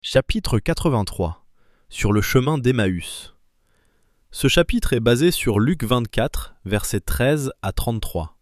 Chapitre 83 sur le chemin d'Emmaüs. Ce chapitre est basé sur Luc 24, versets 13 à 33.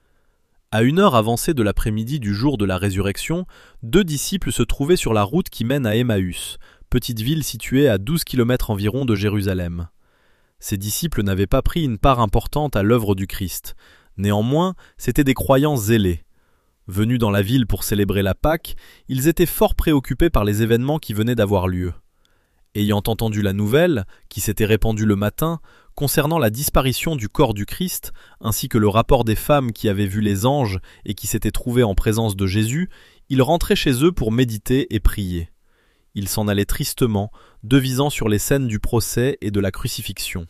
À une heure avancée de l'après-midi du jour de la résurrection, 2 disciples se trouvaient sur la route qui mène à Emmaüs, petite ville située à 12 km environ de Jérusalem. Ces disciples n'avaient pas pris une part importante à l'œuvre du Christ. Néanmoins, c'étaient des croyants zélés. Venus dans la ville pour célébrer la Pâque, ils étaient fort préoccupés par les événements qui venaient d'avoir lieu. Ayant entendu la nouvelle, qui s'était répandue le matin, concernant la disparition du corps du Christ, ainsi que le rapport des femmes qui avaient vu les anges et qui s'étaient trouvées en présence de Jésus, ils rentraient chez eux pour méditer et prier. Ils s'en allaient tristement, devisant sur les scènes du procès et de la crucifixion.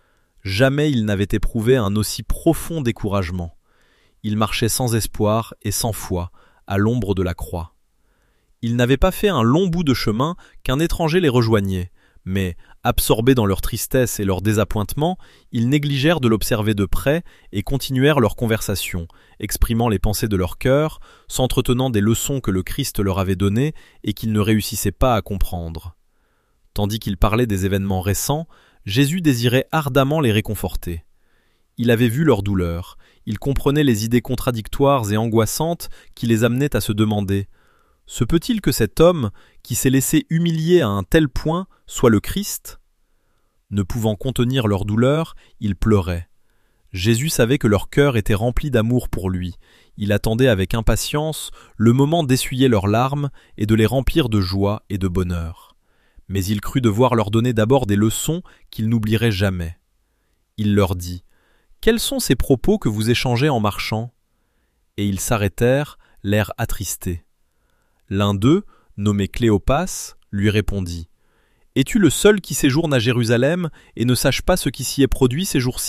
Jamais ils n'avaient éprouvé un aussi profond découragement. Ils marchaient sans espoir et sans foi, à l'ombre de la croix. Ils n'avaient pas fait un long bout de chemin qu'un étranger les rejoignait, mais, absorbés dans leur tristesse et leur désappointement, ils négligèrent de l'observer de près et continuèrent leur conversation, exprimant les pensées de leur cœur, s'entretenant des leçons que le Christ leur avait données et qu'ils ne réussissaient pas à comprendre. Tandis qu'ils parlaient des événements récents, Jésus désirait ardemment les réconforter. Il avait vu leur douleur, il comprenait les idées contradictoires et angoissantes qui les amenaient à se demander « Se peut-il que cet homme, qui s'est laissé humilier à un tel point, soit le Christ ?» Ne pouvant contenir leur douleur, ils pleuraient. Jésus savait que leur cœur était rempli d'amour pour lui. Il attendait avec impatience le moment d'essuyer leurs larmes et de les remplir de joie et de bonheur. Mais il crut devoir leur donner d'abord des leçons qu'ils n'oublieraient jamais. Il leur dit « Quels sont ces propos que vous échangez en marchant ?» Et ils s'arrêtèrent, l'air attristé. L'un d'eux, nommé Cléopas, lui répondit « Es-tu le seul qui séjourne à Jérusalem et ne sache pas ce qui s'y est produit ces jours-ci »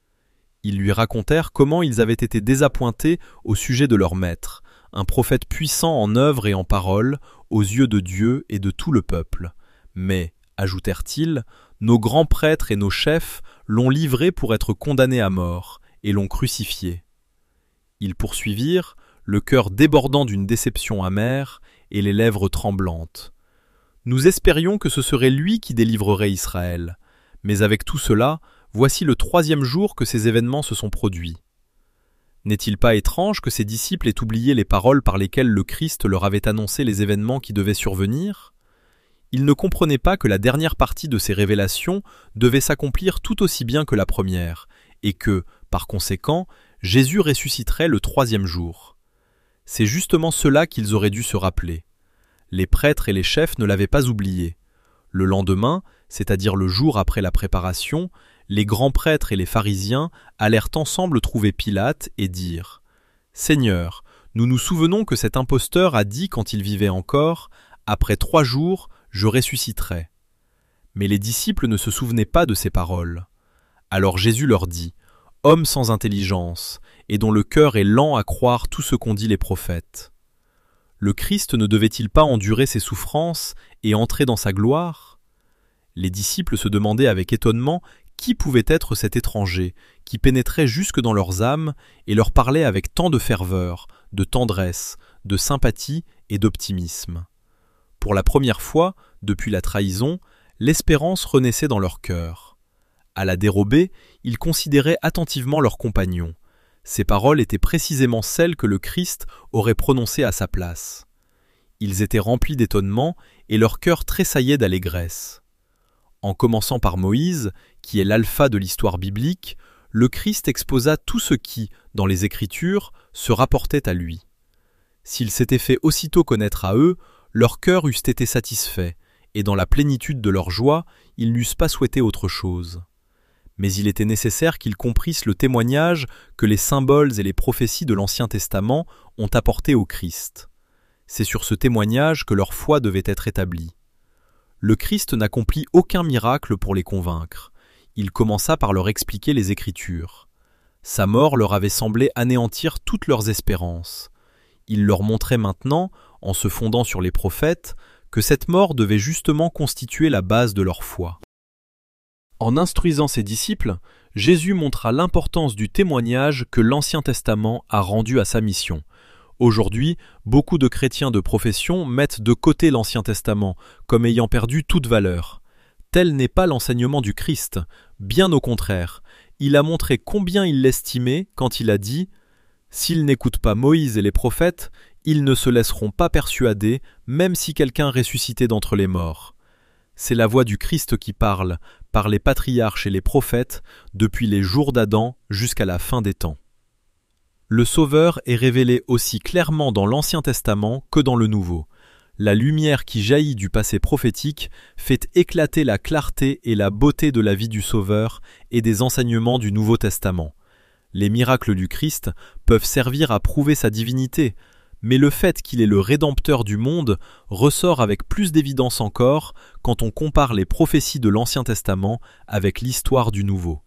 Ils lui racontèrent comment ils avaient été désappointés au sujet de leur maître, un prophète puissant en œuvre et en parole, aux yeux de Dieu et de tout le peuple. Mais, ajoutèrent-ils, nos grands prêtres et nos chefs l'ont livré pour être condamné à mort, et l'ont crucifié. Ils poursuivirent, le cœur débordant d'une déception amère, et les lèvres tremblantes. Nous espérions que ce serait lui qui délivrerait Israël, mais avec tout cela, voici le 3e jour que ces événements se sont produits. N'est-il pas étrange que ces disciples aient oublié les paroles par lesquelles le Christ leur avait annoncé les événements qui devaient survenir ? Ils ne comprenaient pas que la dernière partie de ces révélations devait s'accomplir tout aussi bien que la première, et que, par conséquent, Jésus ressusciterait le 3e jour. C'est justement cela qu'ils auraient dû se rappeler. Les prêtres et les chefs ne l'avaient pas oublié. Le lendemain, c'est-à-dire le jour après la préparation, les grands prêtres et les pharisiens allèrent ensemble trouver Pilate et dirent « Seigneur, nous nous souvenons que cet imposteur a dit quand il vivait encore « Après 3 jours, je ressusciterai. » Mais les disciples ne se souvenaient pas de ces paroles. Alors Jésus leur dit « Hommes sans intelligence, et dont le cœur est lent à croire tout ce qu'ont dit les prophètes. Le Christ ne devait-il pas endurer ses souffrances et entrer dans sa gloire ?» Les disciples se demandaient avec étonnement qui pouvait être cet étranger qui pénétrait jusque dans leurs âmes et leur parlait avec tant de ferveur, de tendresse, de sympathie et d'optimisme. Pour la première fois, depuis la trahison, l'espérance renaissait dans leur cœur. À la dérobée, ils considéraient attentivement leurs compagnons. Ces paroles étaient précisément celles que le Christ aurait prononcées à sa place. Ils étaient remplis d'étonnement et leur cœur tressaillait d'allégresse. En commençant par Moïse, qui est l'alpha de l'histoire biblique, le Christ exposa tout ce qui, dans les Écritures, se rapportait à lui. S'il s'était fait aussitôt connaître à eux, leurs cœurs eussent été satisfaits, et dans la plénitude de leur joie, ils n'eussent pas souhaité autre chose. Mais il était nécessaire qu'ils comprissent le témoignage que les symboles et les prophéties de l'Ancien Testament ont apporté au Christ. C'est sur ce témoignage que leur foi devait être établie. Le Christ n'accomplit aucun miracle pour les convaincre. Il commença par leur expliquer les Écritures. Sa mort leur avait semblé anéantir toutes leurs espérances. Il leur montrait maintenant, en se fondant sur les prophètes, que cette mort devait justement constituer la base de leur foi. En instruisant ses disciples, Jésus montra l'importance du témoignage que l'Ancien Testament a rendu à sa mission. Aujourd'hui, beaucoup de chrétiens de profession mettent de côté l'Ancien Testament, comme ayant perdu toute valeur. Tel n'est pas l'enseignement du Christ, bien au contraire. Il a montré combien il l'estimait quand il a dit « S'ils n'écoutent pas Moïse et les prophètes, ils ne se laisseront pas persuader, même si quelqu'un ressuscitait d'entre les morts. » C'est la voix du Christ qui parle, par les patriarches et les prophètes, depuis les jours d'Adam jusqu'à la fin des temps. Le Sauveur est révélé aussi clairement dans l'Ancien Testament que dans le Nouveau. La lumière qui jaillit du passé prophétique fait éclater la clarté et la beauté de la vie du Sauveur et des enseignements du Nouveau Testament. Les miracles du Christ peuvent servir à prouver sa divinité, mais le fait qu'il est le Rédempteur du monde ressort avec plus d'évidence encore quand on compare les prophéties de l'Ancien Testament avec l'histoire du Nouveau.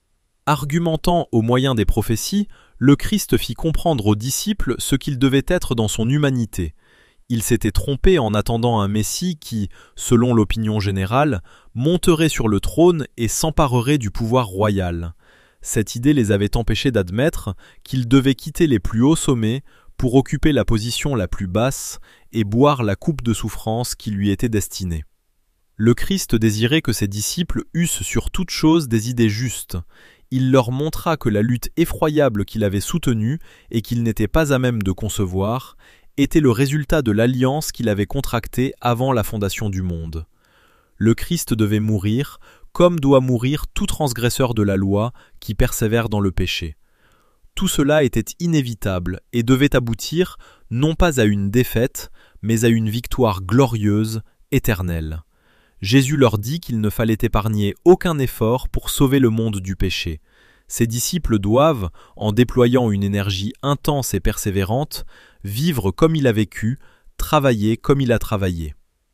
Argumentant au moyen des prophéties, le Christ fit comprendre aux disciples ce qu'il devait être dans son humanité. Il s'était trompé en attendant un Messie qui, selon l'opinion générale, monterait sur le trône et s'emparerait du pouvoir royal. Cette idée les avait empêchés d'admettre qu'il devait quitter les plus hauts sommets pour occuper la position la plus basse et boire la coupe de souffrance qui lui était destinée. Le Christ désirait que ses disciples eussent sur toute chose des idées justes. Il leur montra que la lutte effroyable qu'il avait soutenue et qu'il n'était pas à même de concevoir était le résultat de l'alliance qu'il avait contractée avant la fondation du monde. Le Christ devait mourir comme doit mourir tout transgresseur de la loi qui persévère dans le péché. Tout cela était inévitable et devait aboutir non pas à une défaite, mais à une victoire glorieuse, éternelle. Jésus leur dit qu'il ne fallait épargner aucun effort pour sauver le monde du péché. Ses disciples doivent, en déployant une énergie intense et persévérante, vivre comme il a vécu, travailler comme il a travaillé.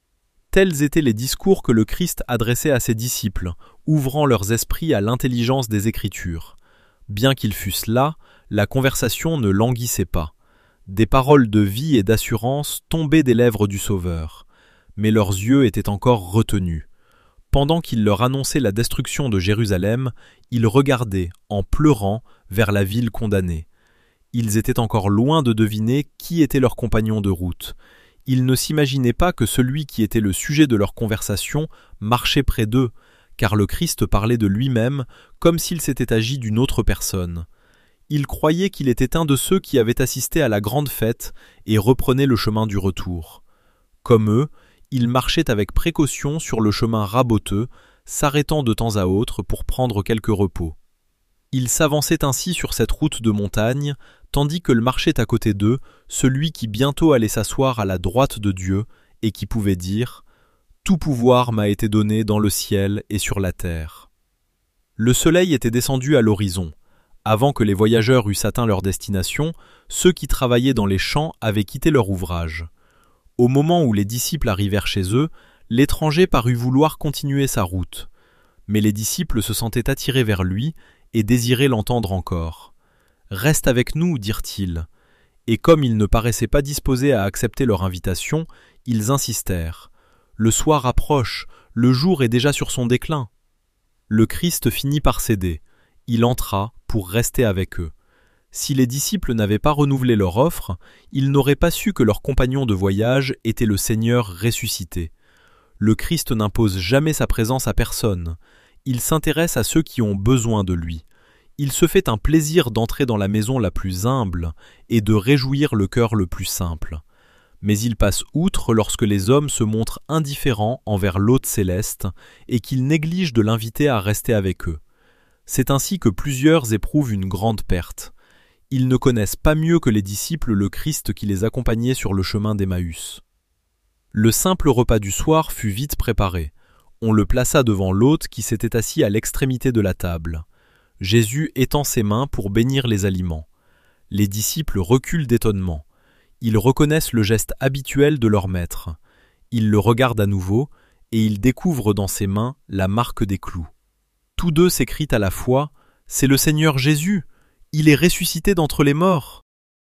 Tels étaient les discours que le Christ adressait à ses disciples, ouvrant leurs esprits à l'intelligence des Écritures. Bien qu'ils fussent là, la conversation ne languissait pas. Des paroles de vie et d'assurance tombaient des lèvres du Sauveur. Mais leurs yeux étaient encore retenus. Pendant qu'il leur annonçait la destruction de Jérusalem, ils regardaient, en pleurant, vers la ville condamnée. Ils étaient encore loin de deviner qui était leur compagnon de route. Ils ne s'imaginaient pas que celui qui était le sujet de leur conversation marchait près d'eux, car le Christ parlait de lui-même comme s'il s'était agi d'une autre personne. Ils croyaient qu'il était un de ceux qui avaient assisté à la grande fête et reprenaient le chemin du retour. Comme eux, il marchait avec précaution sur le chemin raboteux, s'arrêtant de temps à autre pour prendre quelque repos. Il s'avançait ainsi sur cette route de montagne, tandis que le marchait à côté d'eux celui qui bientôt allait s'asseoir à la droite de Dieu et qui pouvait dire « Tout pouvoir m'a été donné dans le ciel et sur la terre ». Le soleil était descendu à l'horizon. Avant que les voyageurs eussent atteint leur destination, ceux qui travaillaient dans les champs avaient quitté leur ouvrage. Au moment où les disciples arrivèrent chez eux, l'étranger parut vouloir continuer sa route. Mais les disciples se sentaient attirés vers lui et désiraient l'entendre encore. « Reste avec nous, dirent-ils. » Et comme ils ne paraissaient pas disposés à accepter leur invitation, ils insistèrent. « Le soir approche, le jour est déjà sur son déclin. » Le Christ finit par céder. Il entra pour rester avec eux. Si les disciples n'avaient pas renouvelé leur offre, ils n'auraient pas su que leur compagnon de voyage était le Seigneur ressuscité. Le Christ n'impose jamais sa présence à personne. Il s'intéresse à ceux qui ont besoin de lui. Il se fait un plaisir d'entrer dans la maison la plus humble et de réjouir le cœur le plus simple. Mais il passe outre lorsque les hommes se montrent indifférents envers l'hôte céleste et qu'ils négligent de l'inviter à rester avec eux. C'est ainsi que plusieurs éprouvent une grande perte. Ils ne connaissent pas mieux que les disciples le Christ qui les accompagnait sur le chemin d'Emmaüs. Le simple repas du soir fut vite préparé. On le plaça devant l'hôte qui s'était assis à l'extrémité de la table. Jésus étend ses mains pour bénir les aliments. Les disciples reculent d'étonnement. Ils reconnaissent le geste habituel de leur maître. Ils le regardent à nouveau et ils découvrent dans ses mains la marque des clous. Tous deux s'écrient à la fois « C'est le Seigneur Jésus ! Il est ressuscité d'entre les morts !»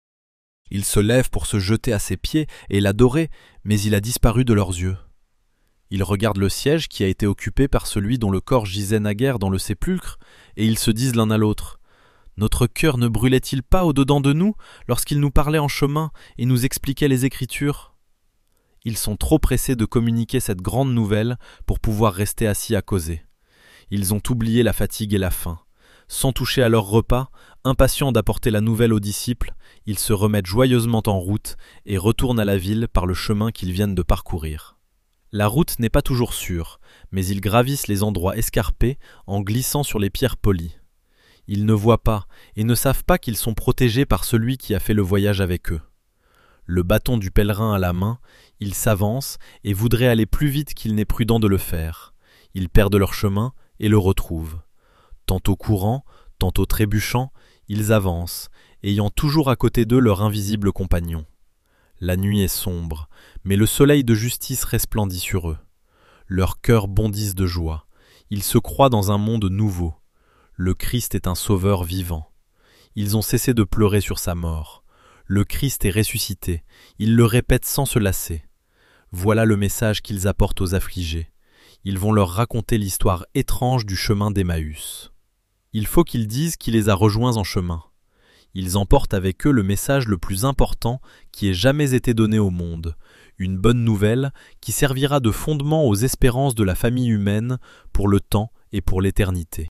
Ils se lèvent pour se jeter à ses pieds et l'adorer, mais il a disparu de leurs yeux. Ils regardent le siège qui a été occupé par celui dont le corps gisait naguère dans le sépulcre, et ils se disent l'un à l'autre Notre cœur ne brûlait-il pas au-dedans de nous lorsqu'il nous parlait en chemin et nous expliquait les Écritures ? Ils sont trop pressés de communiquer cette grande nouvelle pour pouvoir rester assis à causer. Ils ont oublié la fatigue et la faim. Sans toucher à leur repas, impatients d'apporter la nouvelle aux disciples, ils se remettent joyeusement en route et retournent à la ville par le chemin qu'ils viennent de parcourir. La route n'est pas toujours sûre, mais ils gravissent les endroits escarpés en glissant sur les pierres polies. Ils ne voient pas et ne savent pas qu'ils sont protégés par celui qui a fait le voyage avec eux. Le bâton du pèlerin à la main, ils s'avancent et voudraient aller plus vite qu'il n'est prudent de le faire. Ils perdent leur chemin et le retrouvent. Tantôt courant, tantôt trébuchant, ils avancent, ayant toujours à côté d'eux leur invisible compagnon. La nuit est sombre, mais le soleil de justice resplendit sur eux. Leurs cœurs bondissent de joie. Ils se croient dans un monde nouveau. Le Christ est un sauveur vivant. Ils ont cessé de pleurer sur sa mort. Le Christ est ressuscité. Ils le répètent sans se lasser. Voilà le message qu'ils apportent aux affligés. Ils vont leur raconter l'histoire étrange du chemin d'Emmaüs. Il faut qu'ils disent qui les a rejoints en chemin. Ils emportent avec eux le message le plus important qui ait jamais été donné au monde, une bonne nouvelle qui servira de fondement aux espérances de la famille humaine pour le temps et pour l'éternité.